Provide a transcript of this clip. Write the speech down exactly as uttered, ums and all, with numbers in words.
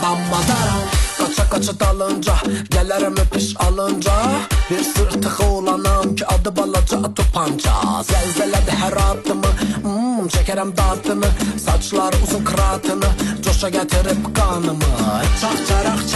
dammazara. Qaça qaça dalınca, gələrəm öpüş alınca. Bir sırtığı olanam ki adı balaca Atopanca. Zəlzələdi hər addımı, hmm, çəkərəm dadını. Saçları uzun kratını, coşa gətirib qanımı. Çax çaraq